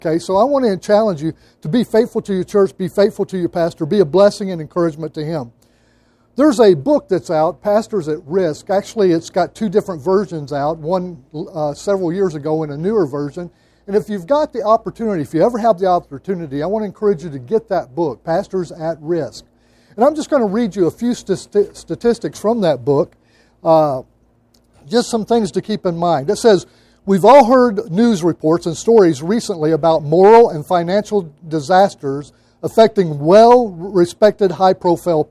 Okay, so I want to challenge you to be faithful to your church, be faithful to your pastor, be a blessing and encouragement to him. There's a book that's out, Pastors at Risk. Actually, it's got two different versions out, one several years ago and a newer version. And if you've got the opportunity, if you ever have the opportunity, I want to encourage you to get that book, Pastors at Risk. And I'm just going to read you a few statistics from that book, just some things to keep in mind. It says, we've all heard news reports and stories recently about moral and financial disasters affecting well-respected, high-profile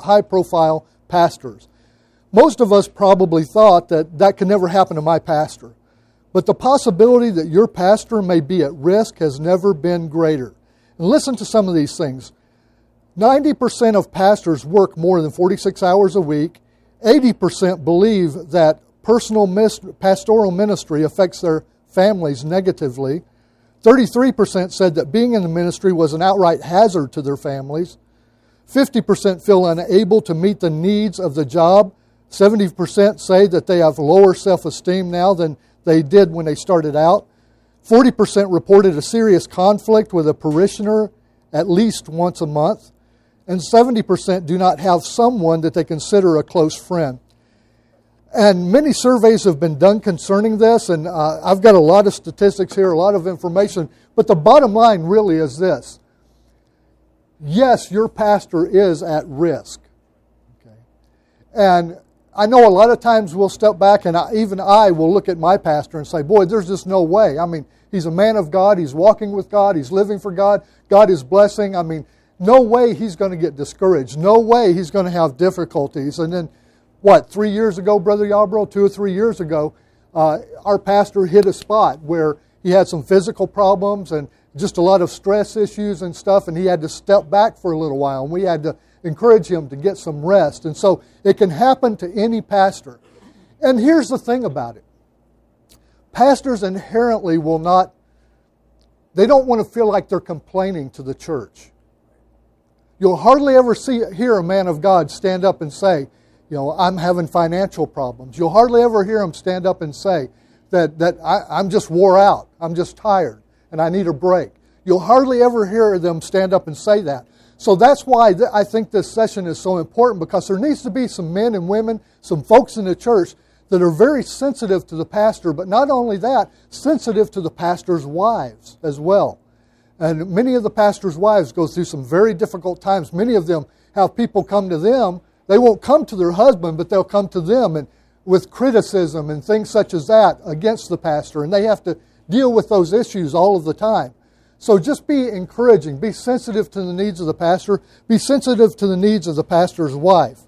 pastors. Most of us probably thought that could never happen to my pastor. But the possibility that your pastor may be at risk has never been greater. And listen to some of these things. 90% of pastors work more than 46 hours a week. 80% believe that pastoral ministry affects their families negatively. 33% said that being in the ministry was an outright hazard to their families. 50% feel unable to meet the needs of the job. 70% say that they have lower self-esteem now than they did when they started out. 40% reported a serious conflict with a parishioner at least once a month. And 70% do not have someone that they consider a close friend. And many surveys have been done concerning this, and I've got a lot of statistics here, a lot of information. But the bottom line really is this. Yes, your pastor is at risk. Okay. And I know a lot of times we'll step back, and even I will look at my pastor and say, boy, there's just no way. I mean, he's a man of God. He's walking with God. He's living for God. God is blessing. I mean, no way he's going to get discouraged. No way he's going to have difficulties. And then, 3 years ago, Brother Yarbrough, 2 or 3 years ago, our pastor hit a spot where he had some physical problems and just a lot of stress issues and stuff, and he had to step back for a little while, and we had to encourage him to get some rest. And so it can happen to any pastor. And here's the thing about it. Pastors inherently they don't want to feel like they're complaining to the church. You'll hardly ever hear a man of God stand up and say, I'm having financial problems. You'll hardly ever hear him stand up and say that I'm just wore out, I'm just tired, and I need a break. You'll hardly ever hear them stand up and say that. So that's why I think this session is so important, because there needs to be some men and women, some folks in the church that are very sensitive to the pastor, but not only that, sensitive to the pastor's wives as well. And many of the pastor's wives go through some very difficult times. Many of them have people come to them. They won't come to their husband, but they'll come to them and with criticism and things such as that against the pastor. And they have to deal with those issues all of the time. So just be encouraging. Be sensitive to the needs of the pastor. Be sensitive to the needs of the pastor's wife.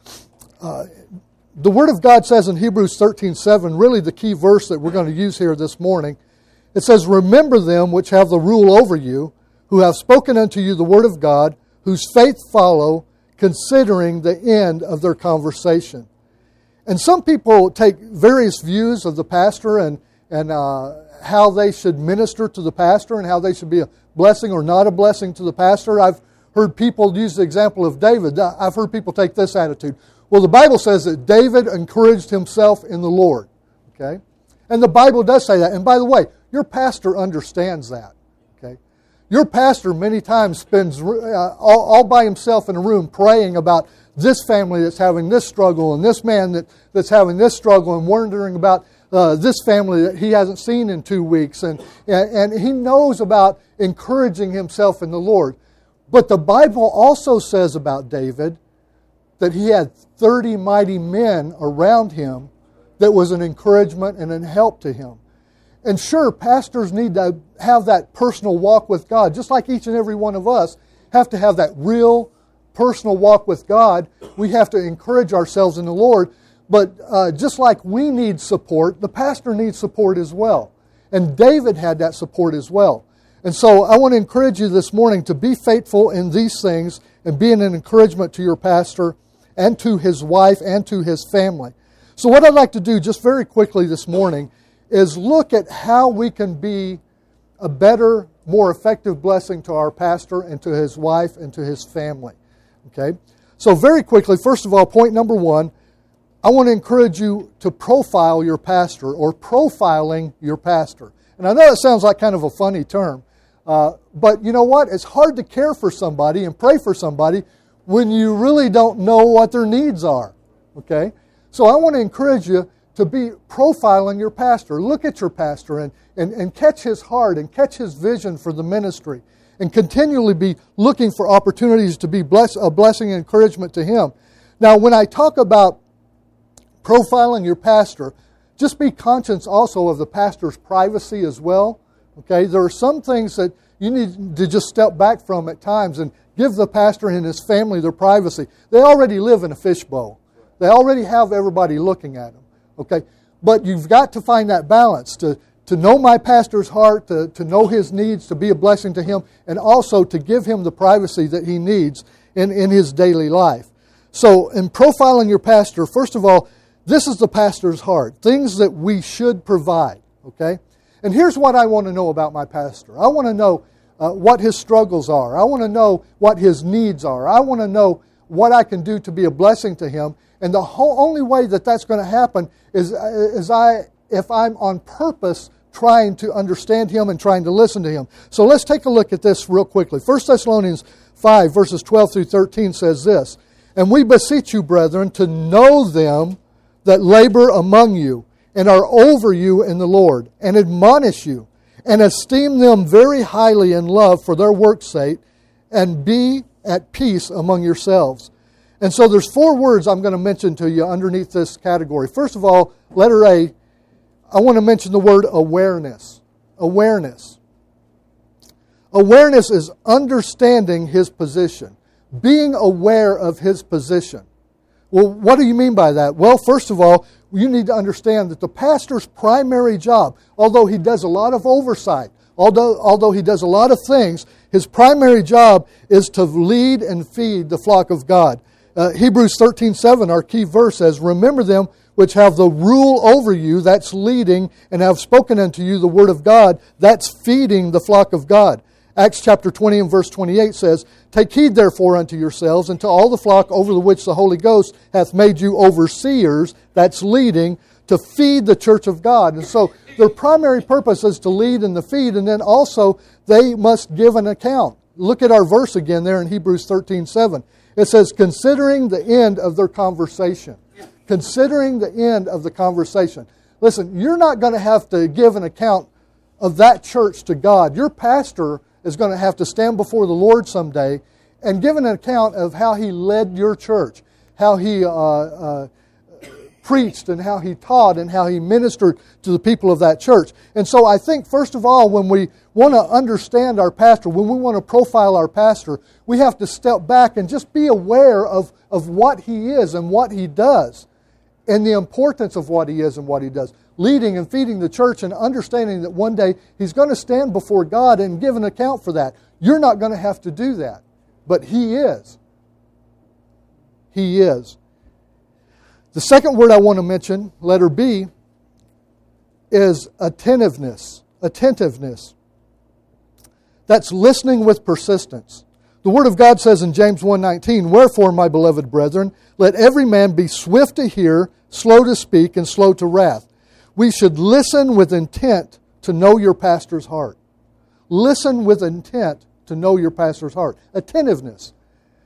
The Word of God says in Hebrews 13:7, really the key verse that we're going to use here this morning, it says, remember them which have the rule over you, who have spoken unto you the word of God, whose faith follow, considering the end of their conversation. And some people take various views of the pastor and how they should minister to the pastor and how they should be a blessing or not a blessing to the pastor. I've heard people use the example of David. I've heard people take this attitude. Well, the Bible says that David encouraged himself in the Lord. Okay? And the Bible does say that. And by the way, your pastor understands that. Okay? Your pastor many times spends all by himself in a room praying about this family that's having this struggle and this man that's having this struggle and wondering about this family that he hasn't seen in 2 weeks. And he knows about encouraging himself in the Lord. But the Bible also says about David that he had 30 mighty men around him that was an encouragement and an help to him. And sure, pastors need to have that personal walk with God, just like each and every one of us have to have that real personal walk with God. We have to encourage ourselves in the Lord. But just like we need support, the pastor needs support as well. And David had that support as well. And so I want to encourage you this morning to be faithful in these things and be an encouragement to your pastor and to his wife and to his family. So what I'd like to do just very quickly this morning is look at how we can be a better, more effective blessing to our pastor and to his wife and to his family. Okay? So very quickly, first of all, point number one, I want to encourage you to profile your pastor or profiling your pastor. And I know it sounds like kind of a funny term, But you know what? It's hard to care for somebody and pray for somebody when you really don't know what their needs are. Okay? So I want to encourage you to be profiling your pastor. Look at your pastor and catch his heart and catch his vision for the ministry. And continually be looking for opportunities to be a blessing and encouragement to him. Now, when I talk about profiling your pastor, just be conscious also of the pastor's privacy as well. Okay, there are some things that you need to just step back from at times and give the pastor and his family their privacy. They already live in a fishbowl. They already have everybody looking at them. Okay, but you've got to find that balance to know my pastor's heart, to know his needs, to be a blessing to him, and also to give him the privacy that he needs in his daily life. So in profiling your pastor, first of all, this is the pastor's heart, things that we should provide. Okay? And here's what I want to know about my pastor. I want to know what his struggles are. I want to know what his needs are. I want to know what I can do to be a blessing to him. And the only way that that's going to happen is if I'm on purpose trying to understand him and trying to listen to him. So let's take a look at this real quickly. 1 Thessalonians 5, verses 12 through 13 says this, "And we beseech you, brethren, to know them that labor among you, and are over you in the Lord, and admonish you, and esteem them very highly in love for their work's sake, and be at peace among yourselves." And so there's 4 words I'm going to mention to you underneath this category. First of all, letter A, I want to mention the word awareness. Awareness. Awareness is understanding his position, being aware of his position. Well, what do you mean by that? Well, first of all, you need to understand that the pastor's primary job, although he does a lot of oversight, although he does a lot of things, his primary job is to lead and feed the flock of God. Hebrews 13:7, our key verse says, "Remember them which have the rule over you," that's leading, "and have spoken unto you the word of God," that's feeding the flock of God. Acts chapter 20 and verse 28 says, "Take heed therefore unto yourselves and to all the flock over the which the Holy Ghost hath made you overseers," that's leading, "to feed the church of God." And so their primary purpose is to lead and to feed, and then also they must give an account. Look at our verse again there in Hebrews 13:7. It says, "Considering the end of their conversation." Considering the end of the conversation. Listen, you're not going to have to give an account of that church to God. Your pastor is going to have to stand before the Lord someday and give an account of how he led your church, how he preached and how he taught and how he ministered to the people of that church. And so I think, first of all, when we want to understand our pastor, when we want to profile our pastor, we have to step back and just be aware of what he is and what he does, and the importance of what he is and what he does. Leading and feeding the church and understanding that one day he's going to stand before God and give an account for that. You're not going to have to do that, but he is. He is. The second word I want to mention, letter B, is attentiveness. Attentiveness. That's listening with persistence. The Word of God says in James 1:19, "Wherefore, my beloved brethren, let every man be swift to hear, slow to speak, and slow to wrath." We should listen with intent to know your pastor's heart. Listen with intent to know your pastor's heart. Attentiveness.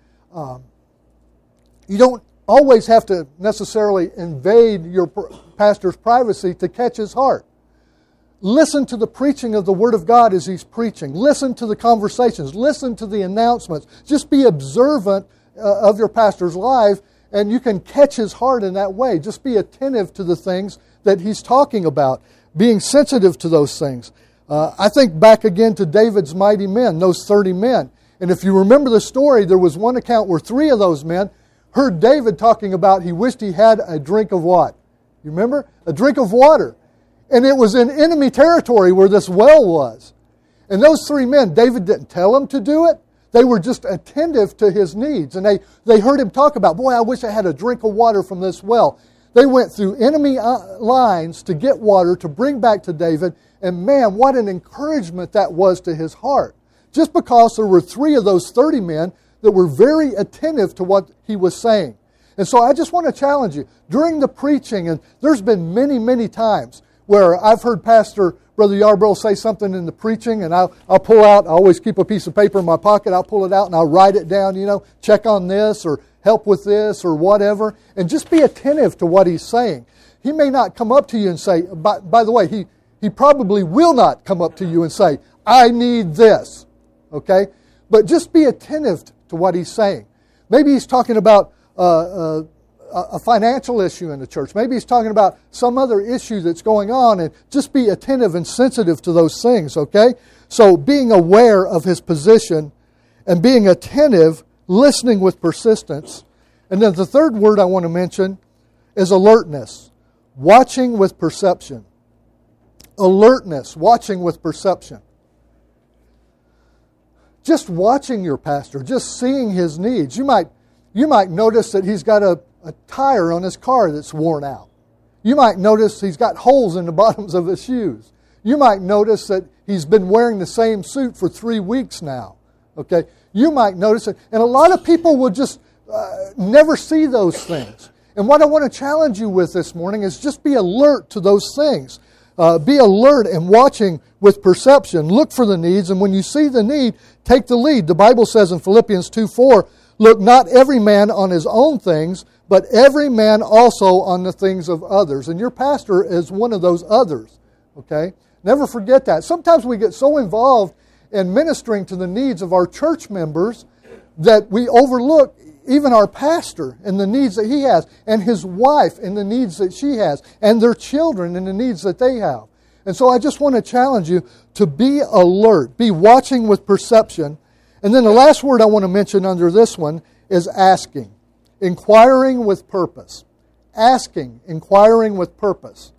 You don't always have to necessarily invade your pastor's privacy to catch his heart. Listen to the preaching of the Word of God as he's preaching. Listen to the conversations. Listen to the announcements. Just be observant of your pastor's life, and you can catch his heart in that way. Just be attentive to the things that he's talking about, being sensitive to those things. I think back again to David's mighty men, those 30 men. And if you remember the story, there was one account where 3 of those men heard David talking about he wished he had a drink of what? You remember? A drink of water. And it was in enemy territory where this well was. And those 3 men, David didn't tell them to do it. They were just attentive to his needs. And they heard him talk about, boy, I wish I had a drink of water from this well. They went through enemy lines to get water to bring back to David. And man, what an encouragement that was to his heart. Just because there were 3 of those 30 men that were very attentive to what he was saying. And so I just want to challenge you. During the preaching, and there's been many, many times where I've heard Pastor Brother Yarbrough will say something in the preaching, and I'll pull out, I always keep a piece of paper in my pocket, I'll pull it out and I'll write it down, check on this or help with this or whatever, and just be attentive to what he's saying. He may not come up to you and say, by the way, he probably will not come up to you and say, I need this, okay? But just be attentive to what he's saying. Maybe he's talking about a financial issue in the church. Maybe he's talking about some other issue that's going on, and just be attentive and sensitive to those things, okay? So being aware of his position and being attentive, listening with persistence. And then the third word I want to mention is alertness, watching with perception. Alertness, watching with perception. Just watching your pastor, just seeing his needs. You might notice that he's got a tire on his car that's worn out. You might notice he's got holes in the bottoms of his shoes. You might notice that he's been wearing the same suit for 3 weeks now. Okay? You might notice it. And a lot of people will just never see those things. And what I want to challenge you with this morning is just be alert to those things. Be alert and watching with perception. Look for the needs, and when you see the need, take the lead. The Bible says in Philippians 2:4, look not every man on his own things, but every man also on the things of others. And your pastor is one of those others. Okay? Never forget that. Sometimes we get so involved in ministering to the needs of our church members that we overlook even our pastor and the needs that he has, and his wife and the needs that she has, and their children and the needs that they have. And so I just want to challenge you to be alert, be watching with perception. And then the last word I want to mention under this one is asking. Inquiring with purpose. Asking, inquiring with purpose.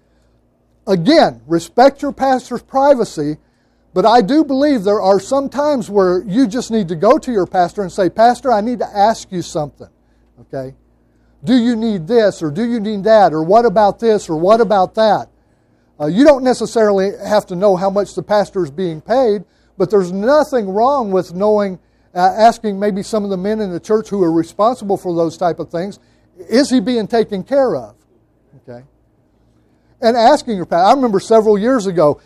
Again, respect your pastor's privacy, but I do believe there are some times where you just need to go to your pastor and say, Pastor, I need to ask you something. Okay? Do you need this, or do you need that, or what about this, or what about that? You don't necessarily have to know how much the pastor is being paid, but there's nothing wrong with knowing, asking maybe some of the men in the church who are responsible for those type of things, is he being taken care of? Okay? And asking your pastor. I remember several years ago,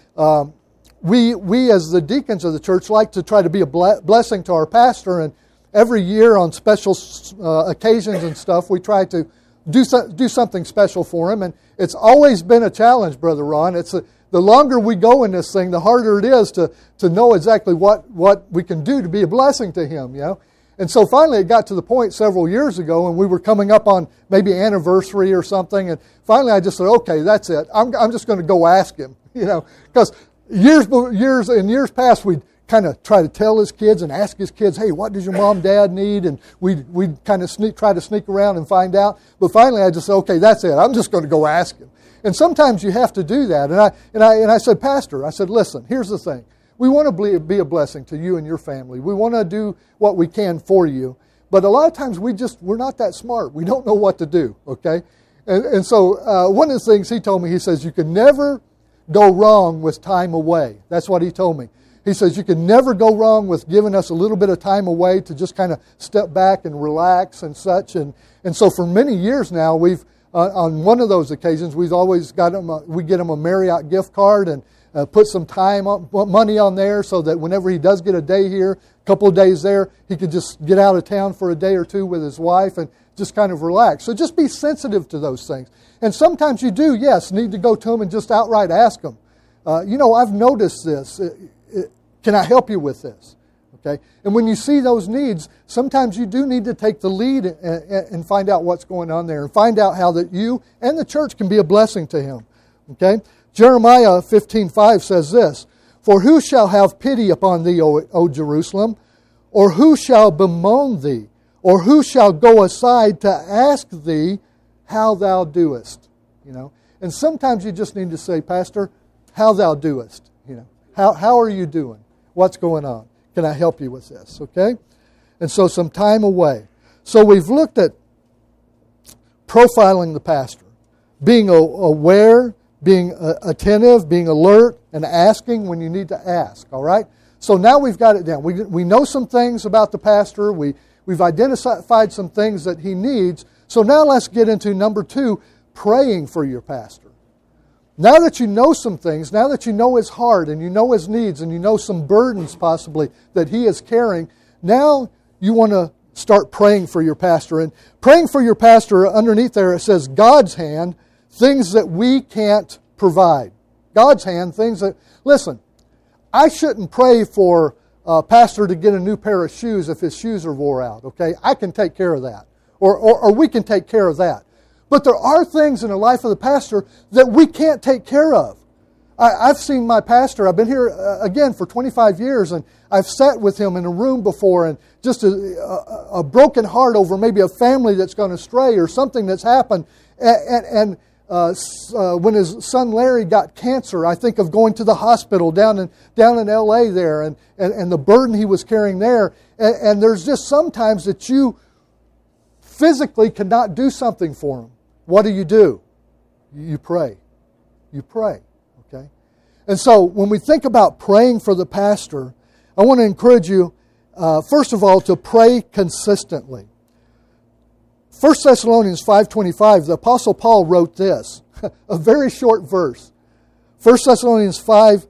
we as the deacons of the church like to try to be a blessing to our pastor, and every year on special occasions and stuff, we try to do something special for him, and it's always been a challenge, Brother Ron. The longer we go in this thing, the harder it is to know exactly what we can do to be a blessing to him, And so finally it got to the point several years ago, and we were coming up on maybe anniversary or something, and finally I just said, okay, that's it. I'm just going to go ask him, because years past we'd kind of try to tell his kids and ask his kids, hey, what does your mom and dad need? And we'd kind of try to sneak around and find out. But finally I just said, okay, that's it. I'm just going to go ask him. And sometimes you have to do that. And I said, Pastor, I said, listen, here's the thing. We want to be a blessing to you and your family. We want to do what we can for you. But a lot of times we're not that smart. We don't know what to do, okay? And so one of the things he told me, he says, you can never go wrong with time away. That's what he told me. He says, you can never go wrong with giving us a little bit of time away to just kind of step back and relax and such. And so for many years now, we've, on one of those occasions, we've always got him, we get him a Marriott gift card and put some money on there so that whenever he does get a day here, a couple of days there, he could just get out of town for a day or two with his wife and just kind of relax. So just be sensitive to those things. And sometimes you do, yes, need to go to them and just outright ask them. I've noticed this. Can I help you with this? Okay. And when you see those needs, sometimes you do need to take the lead and find out what's going on there and find out how that you and the church can be a blessing to him. Okay. Jeremiah 15:5 says this, for who shall have pity upon thee, O Jerusalem? Or who shall bemoan thee? Or who shall go aside to ask thee how thou doest? And sometimes you just need to say, Pastor, how thou doest? How are you doing? What's going on? Can I help you with this? Okay? And so some time away. So we've looked at profiling the pastor, being aware, being attentive, being alert, and asking when you need to ask. All right? So now we've got it down. We know some things about the pastor. We've identified some things that he needs. So now let's get into number 2, praying for your pastor. Now that you know some things, now that you know his heart and you know his needs and you know some burdens possibly that he is carrying, now you want to start praying for your pastor. And praying for your pastor, underneath there it says God's hand, things that we can't provide. God's hand, things that... Listen, I shouldn't pray for a pastor to get a new pair of shoes if his shoes are wore out, okay? I can take care of that. Or we can take care of that. But there are things in the life of the pastor that we can't take care of. I've seen my pastor, I've been here again for 25 years, and I've sat with him in a room before, and just a broken heart over maybe a family that's gone astray or something that's happened. And when his son Larry got cancer, I think of going to the hospital down in L.A. there, and the burden he was carrying there. And there's just sometimes that you physically cannot do something for him. What do? You pray. You pray, okay? And so when we think about praying for the pastor, I want to encourage you, first of all, to pray consistently. 1 Thessalonians 5:25, the Apostle Paul wrote this, a very short verse. 1 Thessalonians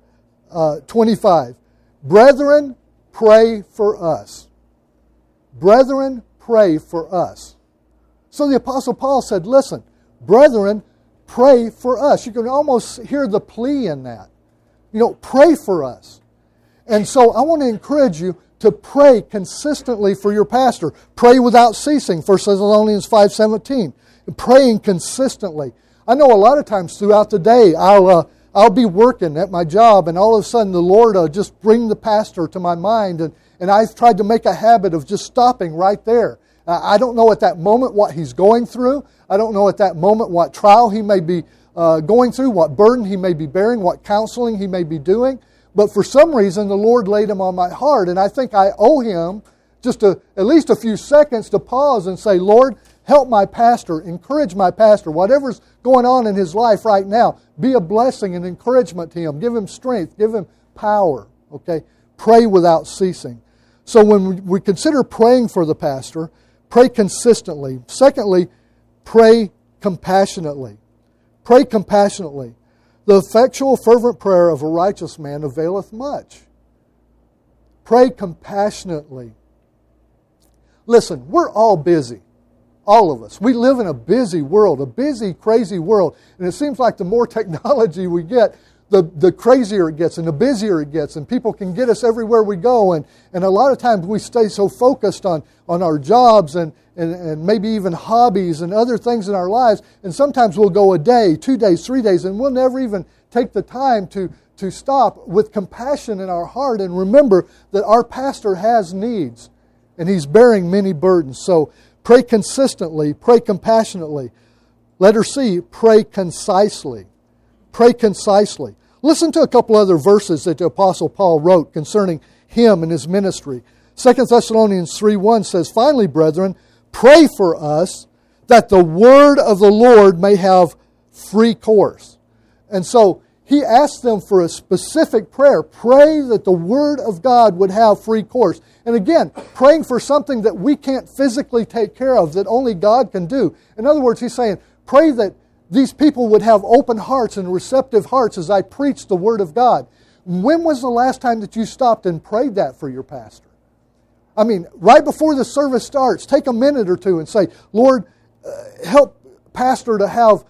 5:25, Brethren, pray for us. Brethren, pray for us. So the Apostle Paul said, listen, brethren, pray for us. You can almost hear the plea in that. Pray for us. And so I want to encourage you to pray consistently for your pastor. Pray without ceasing, 1 Thessalonians 5:17. Praying consistently. I know a lot of times throughout the day, I'll be working at my job, and all of a sudden the Lord will just bring the pastor to my mind, and I've tried to make a habit of just stopping right there. I don't know at that moment what he's going through. I don't know at that moment what trial he may be going through, what burden he may be bearing, what counseling he may be doing. But for some reason, the Lord laid him on my heart, and I think I owe him just at least a few seconds to pause and say, Lord, help my pastor, encourage my pastor. Whatever's going on in his life right now, be a blessing and encouragement to him. Give him strength, give him power. Okay? Pray without ceasing. So when we consider praying for the pastor, pray consistently. Secondly, pray compassionately. Pray compassionately. The effectual fervent prayer of a righteous man availeth much. Pray compassionately. Listen, we're all busy. All of us. We live in a busy world, a busy, crazy world. And it seems like the more technology we get, the crazier it gets and the busier it gets. And people can get us everywhere we go. And a lot of times we stay so focused on our jobs and maybe even hobbies and other things in our lives. And sometimes we'll go a day, 2 days, 3 days, and we'll never even take the time to stop with compassion in our heart and remember that our pastor has needs and he's bearing many burdens. So pray consistently, pray compassionately. Letter C, pray concisely. Pray concisely. Listen to a couple other verses that the Apostle Paul wrote concerning him and his ministry. 2 Thessalonians 3:1 says, Finally, brethren, pray for us that the word of the Lord may have free course. And so he asked them for a specific prayer. Pray that the word of God would have free course. And again, praying for something that we can't physically take care of, that only God can do. In other words, he's saying, pray that these people would have open hearts and receptive hearts as I preach the Word of God. When was the last time that you stopped and prayed that for your pastor? I mean, right before the service starts, take a minute or two and say, Lord, help pastor to have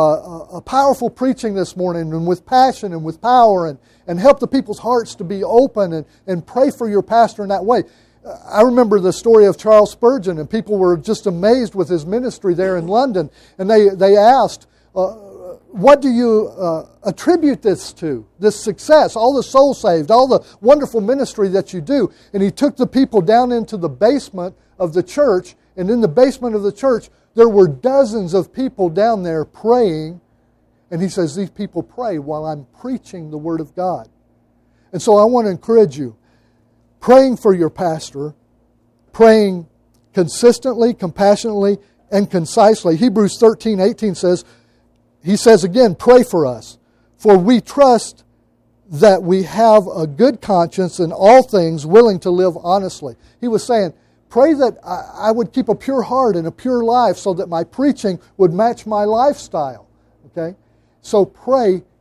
a powerful preaching this morning and with passion and with power and help the people's hearts to be open and pray for your pastor in that way. I remember the story of Charles Spurgeon, and people were just amazed with his ministry there in London. And they asked, what do you attribute this to, this success, all the souls saved, all the wonderful ministry that you do? And he took the people down into the basement of the church, and in the basement of the church, there were dozens of people down there praying. And he says, these people pray while I'm preaching the Word of God. And so I want to encourage you, praying for your pastor, praying consistently, compassionately, and concisely. Hebrews 13:18 says, he says again, pray for us, for we trust that we have a good conscience in all things, willing to live honestly. He was saying, pray that I would keep a pure heart and a pure life so that my preaching would match my lifestyle. Okay? So pray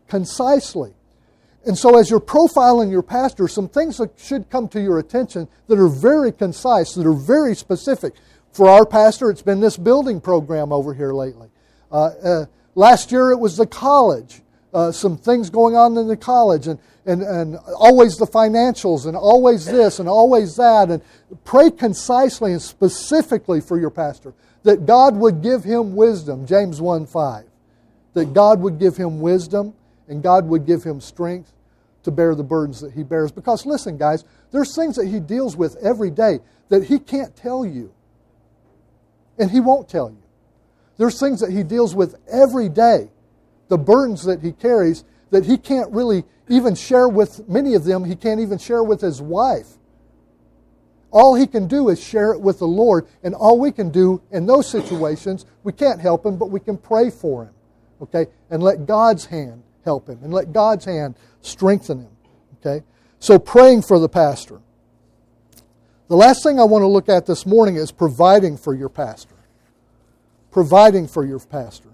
concisely. And so as you're profiling your pastor, some things that should come to your attention that are very concise, that are very specific. For our pastor, it's been this building program over here lately. Last year it was the college, some things going on in the college, and always the financials, and always this, and always that. And pray concisely and specifically for your pastor, that God would give him wisdom, James 1:5. That God would give him wisdom, and God would give him strength to bear the burdens that he bears. Because listen, guys, there's things that he deals with every day that he can't tell you. And he won't tell you. There's things that he deals with every day, the burdens that he carries, that he can't really even share with, many of them he can't even share with his wife. All he can do is share it with the Lord, and all we can do in those situations, we can't help him, but we can pray for him, okay? And let God's hand help him, and let God's hand strengthen him, okay? So praying for the pastor. The last thing I want to look at this morning is providing for your pastor. Providing for your pastor.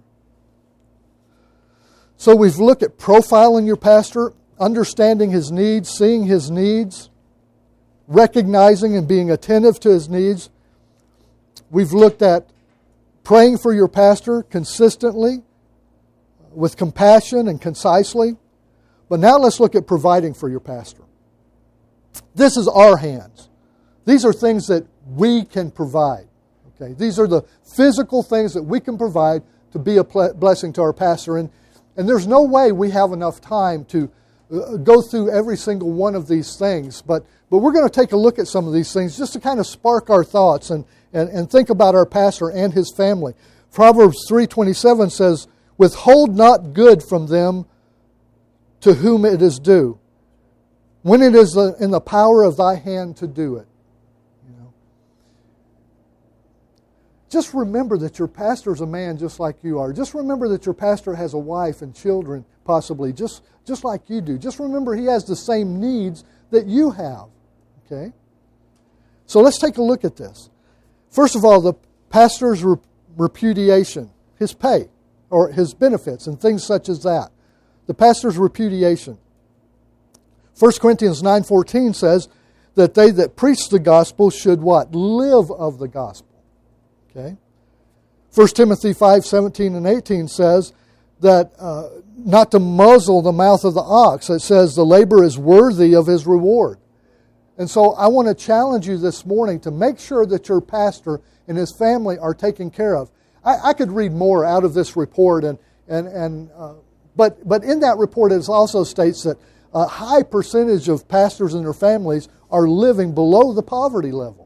So we've looked at profiling your pastor, understanding his needs, seeing his needs, recognizing and being attentive to his needs. We've looked at praying for your pastor consistently, with compassion and concisely. But now let's look at providing for your pastor. This is our hands. These are things that we can provide. Okay? These are the physical things that we can provide to be a blessing to our pastor. And there's no way we have enough time to go through every single one of these things. But we're going to take a look at some of these things just to kind of spark our thoughts and think about our pastor and his family. Proverbs 3:27 says, "Withhold not good from them to whom it is due, when it is in the power of thy hand to do it." Just remember that your pastor is a man just like you are. Just remember that your pastor has a wife and children, possibly, just like you do. Just remember he has the same needs that you have. Okay? So let's take a look at this. First of all, the pastor's repudiation, his pay, or his benefits, and things such as that. The pastor's repudiation. 1 Corinthians 9:14 says that they that preach the gospel should what? Live of the gospel. Okay. 1 Timothy 5:17 and 18 says that not to muzzle the mouth of the ox. It says the labor is worthy of his reward. And so I want to challenge you this morning to make sure that your pastor and his family are taken care of. I could read more out of this report, but in that report it also states that a high percentage of pastors and their families are living below the poverty level.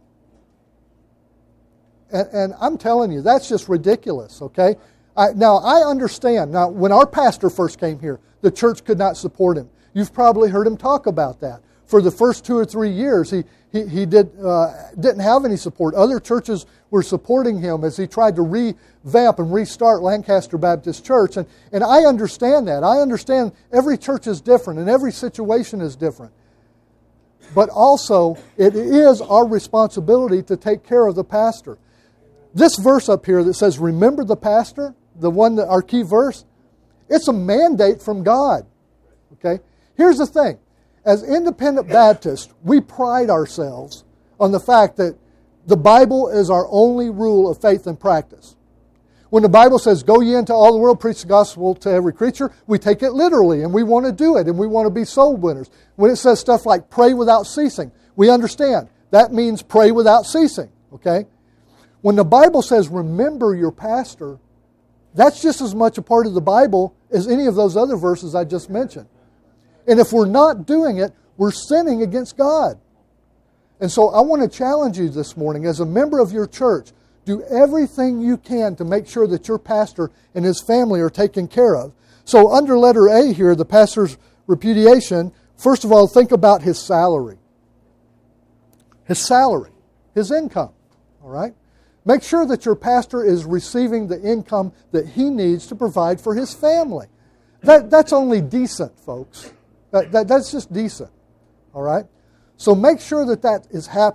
And I'm telling you, that's just ridiculous, okay? Now, I understand. Now, when our pastor first came here, the church could not support him. You've probably heard him talk about that. For the first 2 or 3 years, he didn't have any support. Other churches were supporting him as he tried to revamp and restart Lancaster Baptist Church. And I understand that. I understand every church is different and every situation is different. But also, it is our responsibility to take care of the pastor. This verse up here that says, remember the pastor, the one that our key verse, it's a mandate from God. Okay? Here's the thing. As independent Baptists, we pride ourselves on the fact that the Bible is our only rule of faith and practice. When the Bible says, go ye into all the world, preach the gospel to every creature, we take it literally, and we want to do it, and we want to be soul winners. When it says stuff like pray without ceasing, we understand. That means pray without ceasing. Okay? When the Bible says, remember your pastor, that's just as much a part of the Bible as any of those other verses I just mentioned. And if we're not doing it, we're sinning against God. And so I want to challenge you this morning, as a member of your church, do everything you can to make sure that your pastor and his family are taken care of. So under letter A here, the pastor's repudiation, first of all, think about his salary. His salary, his income, all right? Make sure that your pastor is receiving the income that he needs to provide for his family. That's only decent, folks. That's just decent. All right? So make sure that is happening.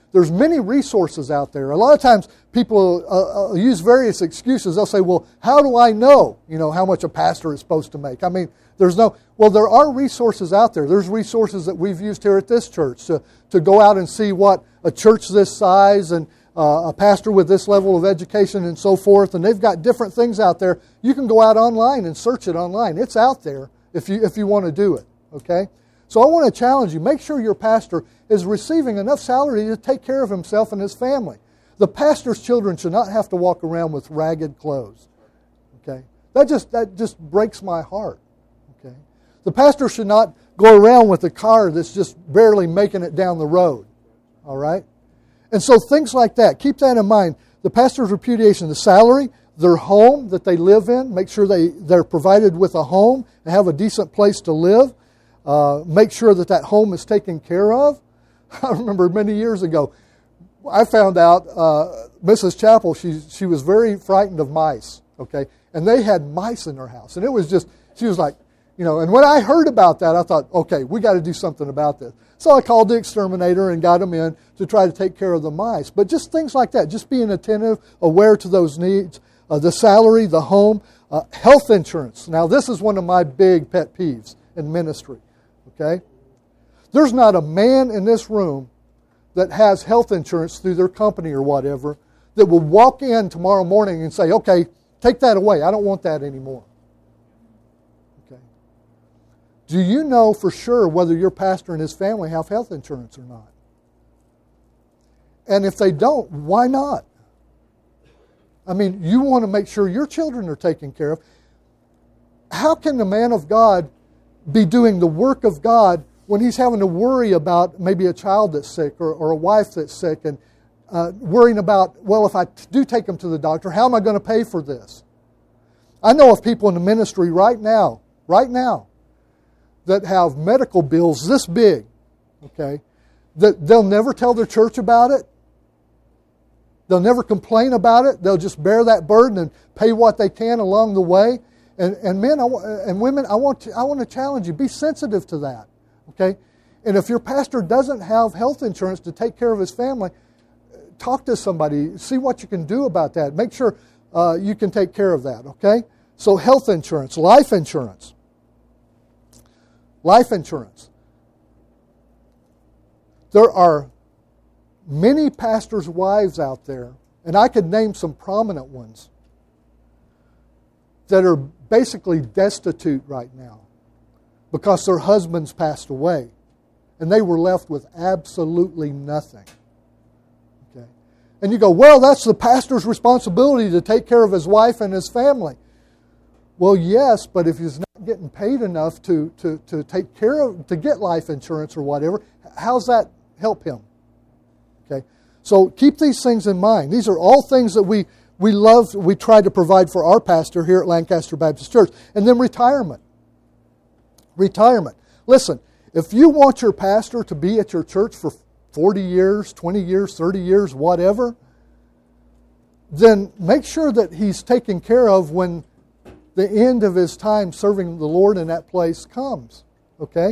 there's many resources out there. A lot of times people use various excuses. They'll say, well, how do I know, how much a pastor is supposed to make? I mean, there are resources out there. There's resources that we've used here at this church to go out and see what a church this size and a pastor with this level of education and so forth, and they've got different things out there. You can go out online and search it online. It's out there if you want to do it, okay? So I want to challenge you. Make sure your pastor is receiving enough salary to take care of himself and his family. The pastor's children should not have to walk around with ragged clothes, okay? That just breaks my heart, okay? The pastor should not go around with a car that's just barely making it down the road, all right? And so things like that, keep that in mind. The pastor's repudiation, the salary, their home that they live in, make sure they're provided with a home and have a decent place to live. Make sure that home is taken care of. I remember many years ago, I found out Mrs. Chappell, she was very frightened of mice, okay? And they had mice in her house. And it was just, she was like, and when I heard about that, I thought, okay, we got to do something about this. So I called the exterminator and got them in to try to take care of the mice. But just things like that, just being attentive, aware to those needs, the salary, the home, health insurance. Now, this is one of my big pet peeves in ministry, okay? There's not a man in this room that has health insurance through their company or whatever that will walk in tomorrow morning and say, okay, take that away. I don't want that anymore. Do you know for sure whether your pastor and his family have health insurance or not? And if they don't, why not? I mean, you want to make sure your children are taken care of. How can the man of God be doing the work of God when he's having to worry about maybe a child that's sick or a wife that's sick and worrying about, well, if I do take them to the doctor, how am I going to pay for this? I know of people in the ministry right now, that have medical bills this big, okay, that they'll never tell their church about it. They'll never complain about it. They'll just bear that burden and pay what they can along the way. And men and women, I want to challenge you. Be sensitive to that, okay? And if your pastor doesn't have health insurance to take care of his family, talk to somebody. See what you can do about that. Make sure you can take care of that, okay? So health insurance, life insurance. Life insurance. There are many pastors' wives out there, and I could name some prominent ones, that are basically destitute right now because their husbands passed away, and they were left with absolutely nothing. Okay? And you go, well, that's the pastor's responsibility to take care of his wife and his family. Well, yes, but if he's not getting paid enough to take care of, to get life insurance or whatever, how's that help him? Okay, so keep these things in mind. These are all things that we try to provide for our pastor here at Lancaster Baptist Church. And then retirement. Retirement. Listen, if you want your pastor to be at your church for 40 years, 20 years, 30 years, whatever, then make sure that he's taken care of when the end of his time serving the Lord in that place comes. Okay?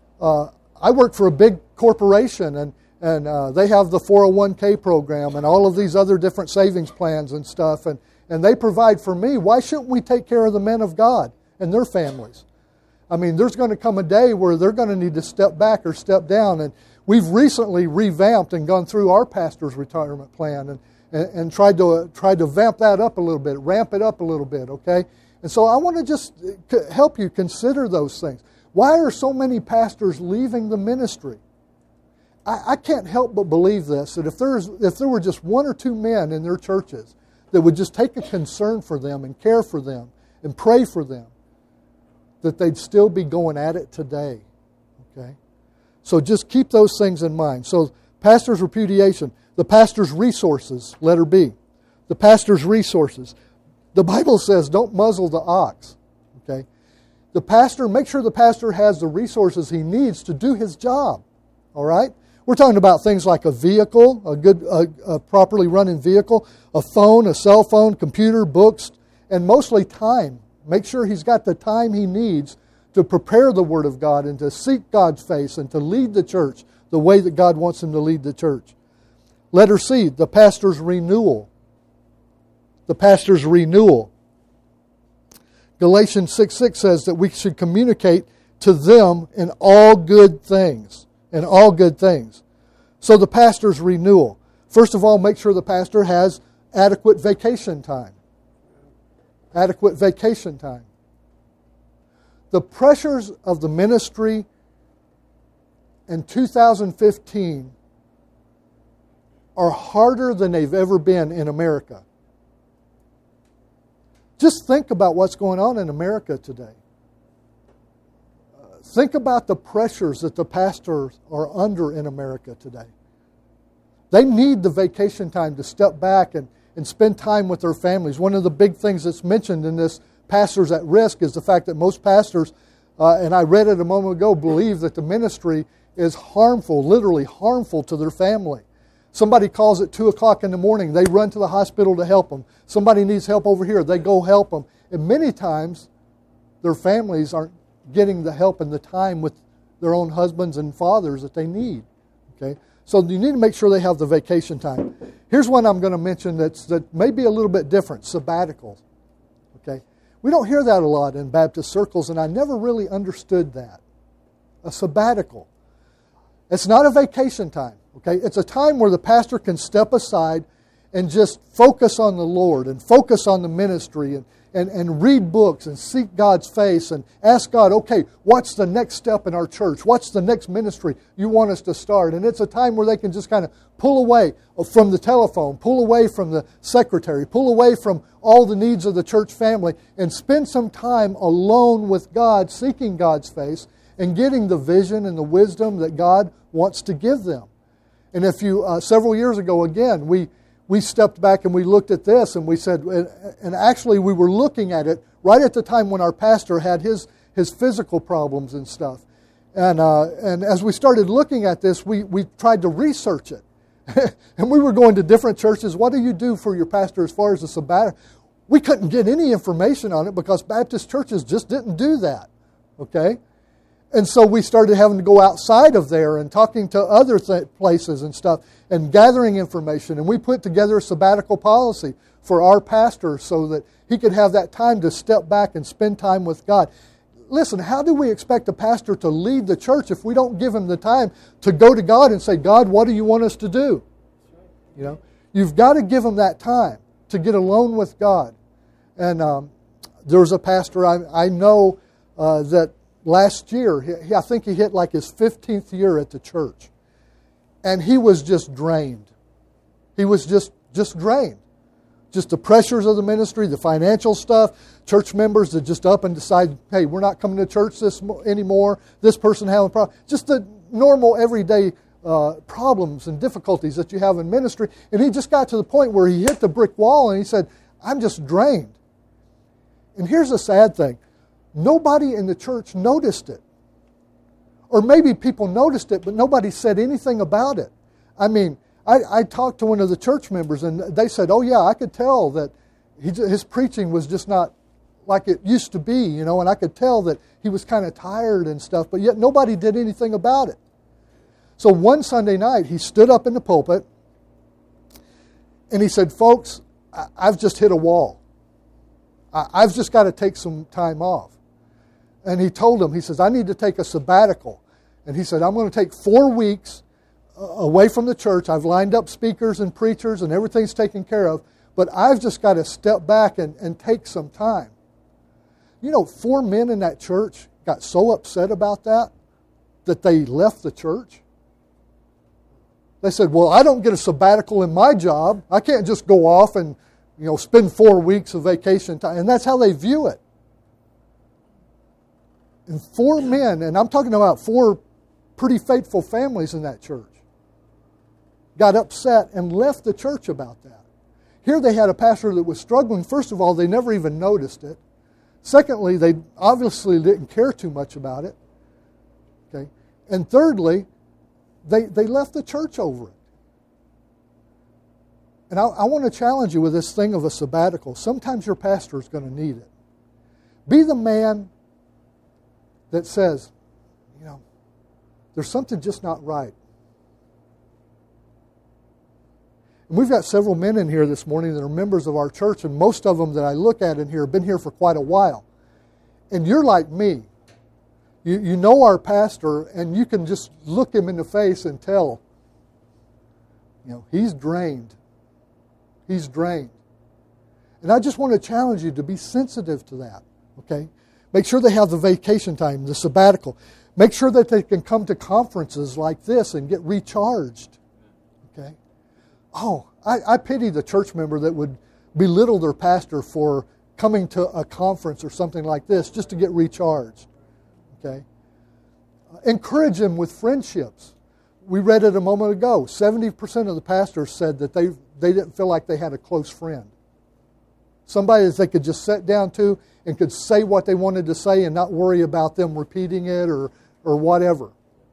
I work for a big corporation, and they have the 401k program and all of these other different savings plans and stuff, and they provide for me. Why shouldn't we take care of the men of God and their families? I mean, there's going to come a day where they're going to need to step back or step down, and we've recently revamped and gone through our pastor's retirement plan and tried to vamp that up a little bit, ramp it up a little bit, okay? And so I want to just help you consider those things. Why are so many pastors leaving the ministry? I can't help but believe this, that if there were just one or two men in their churches that would just take a concern for them and care for them and pray for them, that they'd still be going at it today. Okay? So just keep those things in mind. So pastor's repudiation, the pastor's resources, letter B. The pastor's resources. The Bible says don't muzzle the ox. Okay? The pastor, make sure the pastor has the resources he needs to do his job. All right? We're talking about things like a vehicle, a properly running vehicle, a phone, a cell phone, computer, books, and mostly time. Make sure he's got the time he needs to prepare the Word of God and to seek God's face and to lead the church the way that God wants him to lead the church. Letter C, the pastor's renewal. The pastor's renewal. Galatians 6:6 says that we should communicate to them in all good things. In all good things. So the pastor's renewal. First of all, make sure the pastor has adequate vacation time. Adequate vacation time. The pressures of the ministry in 2015 are harder than they've ever been in America. Just think about what's going on in America today. Think about the pressures that the pastors are under in America today. They need the vacation time to step back and spend time with their families. One of the big things that's mentioned in this Pastors at Risk is the fact that most pastors, and I read it a moment ago, believe that the ministry is harmful, literally harmful to their family. Somebody calls at 2 o'clock in the morning, they run to the hospital to help them. Somebody needs help over here, they go help them. And many times, their families aren't getting the help and the time with their own husbands and fathers that they need. Okay, so you need to make sure they have the vacation time. Here's one I'm going to mention that may be a little bit different, sabbaticals. Okay, we don't hear that a lot in Baptist circles, and I never really understood that. A sabbatical. It's not a vacation time. Okay, it's a time where the pastor can step aside and just focus on the Lord and focus on the ministry and read books and seek God's face and ask God, okay, what's the next step in our church? What's the next ministry you want us to start? And it's a time where they can just kind of pull away from the telephone, pull away from the secretary, pull away from all the needs of the church family and spend some time alone with God, seeking God's face and getting the vision and the wisdom that God wants to give them. And if you, several years ago, again, we stepped back and we looked at this and we said, and actually we were looking at it right at the time when our pastor had his physical problems and stuff. And as we started looking at this, we tried to research it. And we were going to different churches. What do you do for your pastor as far as the sabbatical? We couldn't get any information on it because Baptist churches just didn't do that. Okay? And so we started having to go outside of there and talking to other places and stuff and gathering information. And we put together a sabbatical policy for our pastor so that he could have that time to step back and spend time with God. Listen, how do we expect a pastor to lead the church if we don't give him the time to go to God and say, God, what do you want us to do? You know, you've got to give him that time to get alone with God. And there was a pastor I know that last year, I think he hit like his 15th year at the church. And he was just drained. He was just drained. Just the pressures of the ministry, the financial stuff, church members that just up and decide, hey, we're not coming to church anymore. This person having a problem. Just the normal everyday problems and difficulties that you have in ministry. And he just got to the point where he hit the brick wall and he said, I'm just drained. And here's the sad thing. Nobody in the church noticed it. Or maybe people noticed it, but nobody said anything about it. I mean, I talked to one of the church members, and they said, oh yeah, I could tell that his preaching was just not like it used to be, you know, and I could tell that he was kind of tired and stuff, but yet nobody did anything about it. So one Sunday night, he stood up in the pulpit, and he said, folks, I've just hit a wall. I've just got to take some time off. And he told them, he says, I need to take a sabbatical. And he said, I'm going to take 4 weeks away from the church. I've lined up speakers and preachers and everything's taken care of. But I've just got to step back and take some time. You know, 4 men in that church got so upset about that they left the church. They said, well, I don't get a sabbatical in my job. I can't just go off and, you know, spend 4 weeks of vacation time. And that's how they view it. And 4 men, and I'm talking about 4 pretty faithful families in that church, got upset and left the church about that. Here they had a pastor that was struggling. First of all, they never even noticed it. Secondly, they obviously didn't care too much about it. Okay? And thirdly, they left the church over it. And I want to challenge you with this thing of a sabbatical. Sometimes your pastor is going to need it. Be the man that says, you know, there's something just not right. And we've got several men in here this morning that are members of our church, and most of them that I look at in here have been here for quite a while. And you're like me. You know our pastor, and you can just look him in the face and tell, he's drained. He's drained. And I just want to challenge you to be sensitive to that, okay? Make sure they have the vacation time, the sabbatical. Make sure that they can come to conferences like this and get recharged, okay? Oh, I pity the church member that would belittle their pastor for coming to a conference or something like this just to get recharged, okay? Encourage them with friendships. We read it a moment ago. 70% of the pastors said that they didn't feel like they had a close friend. Somebody that they could just sit down to and could say what they wanted to say and not worry about them repeating it or whatever.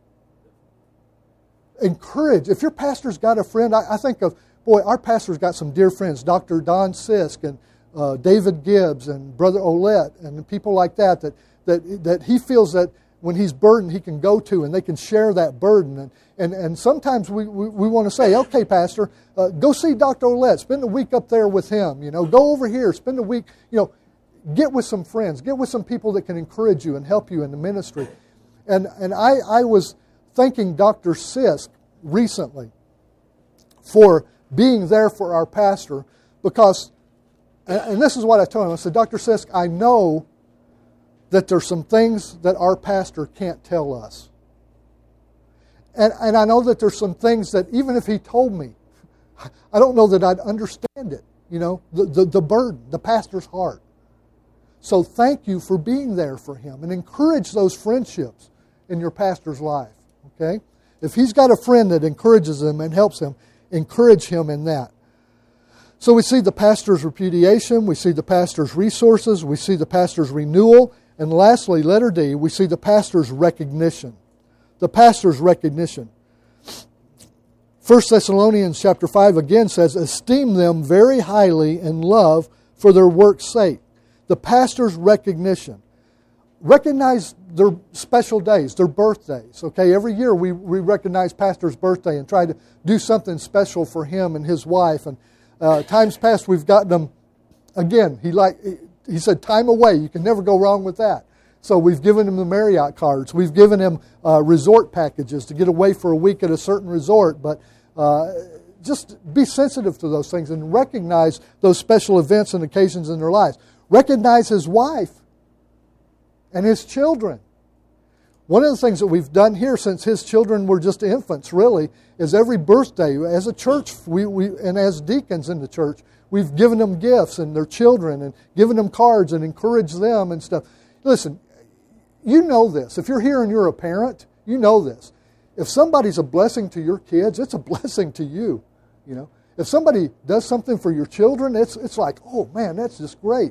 Encourage. If your pastor's got a friend, I think of, our pastor's got some dear friends, Dr. Don Sisk and David Gibbs and Brother Olette and people like that he feels that when he's burdened, he can go to and they can share that burden. And sometimes we want to say, okay, Pastor, go see Dr. Olette. Spend a week up there with him. Go over here. Spend a week. Get with some friends. Get with some people that can encourage you and help you in the ministry. And I was thanking Dr. Sisk recently for being there for our pastor because, and this is what I told him. I said, Dr. Sisk, I know that there's some things that our pastor can't tell us. And I know that there's some things that even if he told me, I don't know that I'd understand it. The burden, the pastor's heart. So thank you for being there for him and encourage those friendships in your pastor's life. Okay? If he's got a friend that encourages him and helps him, encourage him in that. So we see the pastor's repudiation, we see the pastor's resources, we see the pastor's renewal, and lastly, letter D, we see the pastor's recognition. The pastor's recognition. 1 Thessalonians chapter 5 again says, esteem them very highly in love for their work's sake. The pastor's recognition. Recognize their special days, their birthdays. Okay, every year we recognize pastor's birthday and try to do something special for him and his wife. And times past we've gotten them, again, he said time away. You can never go wrong with that. So we've given him the Marriott cards. We've given him resort packages to get away for a week at a certain resort. But just be sensitive to those things and recognize those special events and occasions in their lives. Recognize his wife and his children. One of the things that we've done here since his children were just infants, really, is every birthday, as a church and as deacons in the church, we've given them gifts and their children and given them cards and encouraged them and stuff. Listen, you know this. If you're here and you're a parent, you know this. If somebody's a blessing to your kids, it's a blessing to you. If somebody does something for your children, it's like, oh man, that's just great.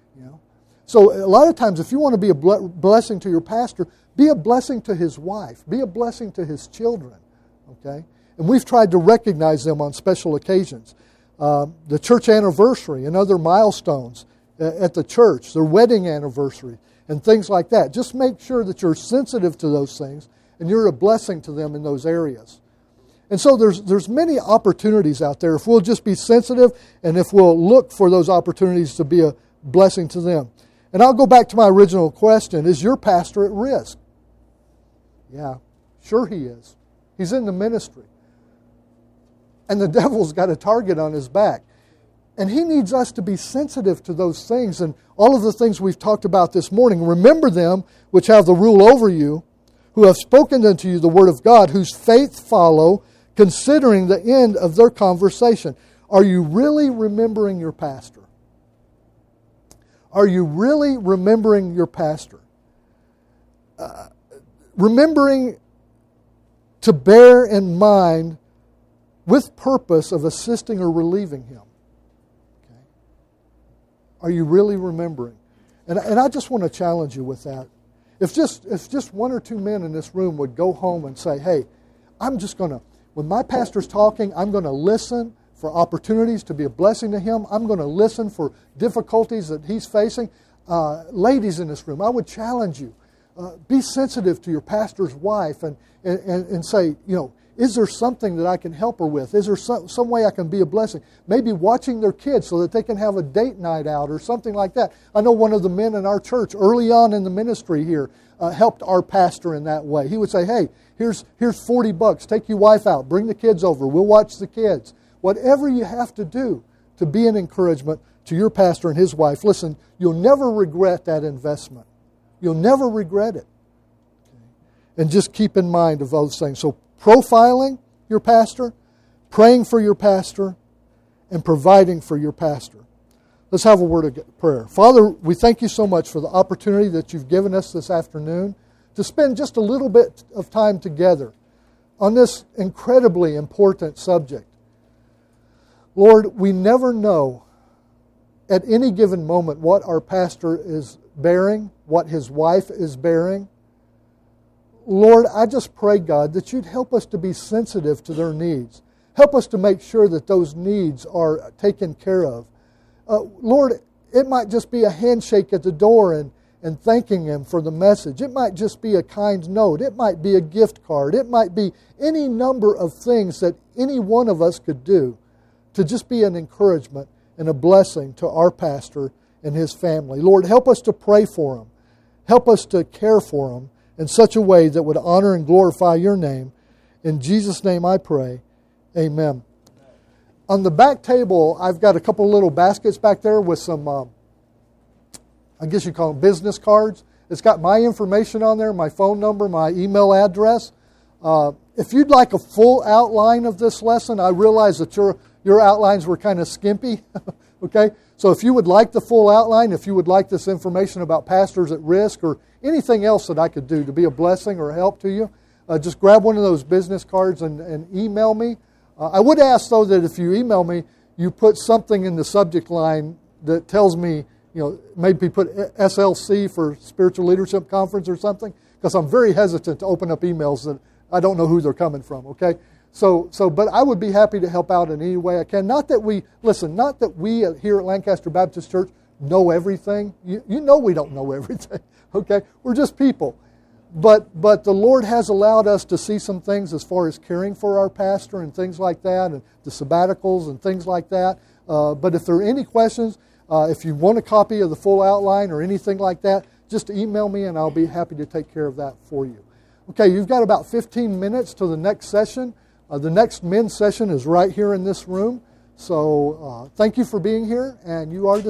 So a lot of times, if you want to be a blessing to your pastor, be a blessing to his wife. Be a blessing to his children. Okay? And we've tried to recognize them on special occasions. The church anniversary and other milestones at the church, their wedding anniversary, and things like that. Just make sure that you're sensitive to those things and you're a blessing to them in those areas. And so there's many opportunities out there if we'll just be sensitive and if we'll look for those opportunities to be a blessing to them. And I'll go back to my original question. Is your pastor at risk? Yeah, sure he is. He's in the ministry. And the devil's got a target on his back. And he needs us to be sensitive to those things and all of the things we've talked about this morning. Remember them which have the rule over you, who have spoken unto you the word of God, whose faith follow, considering the end of their conversation. Are you really remembering your pastor? Are you really remembering your pastor? Remembering to bear in mind with purpose of assisting or relieving him. Okay? Are you really remembering? And I just want to challenge you with that. If just one or two men in this room would go home and say, hey, I'm just going to, when my pastor's talking, I'm going to listen for opportunities to be a blessing to him. I'm going to listen for difficulties that he's facing. Ladies in this room, I would challenge you. Be sensitive to your pastor's wife and say, Is there something that I can help her with? Is there some way I can be a blessing? Maybe watching their kids so that they can have a date night out or something like that. I know one of the men in our church early on in the ministry here helped our pastor in that way. He would say, hey, here's $40. Take your wife out. Bring the kids over. We'll watch the kids. Whatever you have to do to be an encouragement to your pastor and his wife, listen, you'll never regret that investment. You'll never regret it. And just keep in mind of those things. So profiling your pastor, praying for your pastor, and providing for your pastor. Let's have a word of prayer. Father, we thank you so much for the opportunity that you've given us this afternoon to spend just a little bit of time together on this incredibly important subject. Lord, we never know at any given moment what our pastor is bearing, what his wife is bearing. Lord, I just pray, God, that you'd help us to be sensitive to their needs. Help us to make sure that those needs are taken care of. Lord, it might just be a handshake at the door and thanking him for the message. It might just be a kind note. It might be a gift card. It might be any number of things that any one of us could do to just be an encouragement and a blessing to our pastor and his family. Lord, help us to pray for him. Help us to care for him in such a way that would honor and glorify your name. In Jesus' name I pray. Amen. On the back table, I've got a couple little baskets back there with some, I guess you call them business cards. It's got my information on there, my phone number, my email address. If you'd like a full outline of this lesson, I realize that your outlines were kind of skimpy. Okay? So if you would like the full outline, if you would like this information about pastors at risk or anything else that I could do to be a blessing or help to you, just grab one of those business cards and email me. I would ask, though, that if you email me, you put something in the subject line that tells me, maybe put SLC for Spiritual Leadership Conference or something, because I'm very hesitant to open up emails that I don't know who they're coming from, okay? But I would be happy to help out in any way I can. Not that we here at Lancaster Baptist Church know everything. You know we don't know everything, okay? We're just people. But the Lord has allowed us to see some things as far as caring for our pastor and things like that, and the sabbaticals and things like that. But if there are any questions, if you want a copy of the full outline or anything like that, just email me and I'll be happy to take care of that for you. Okay, you've got about 15 minutes to the next session. The next men's session is right here in this room. So thank you for being here, and you are dismissed.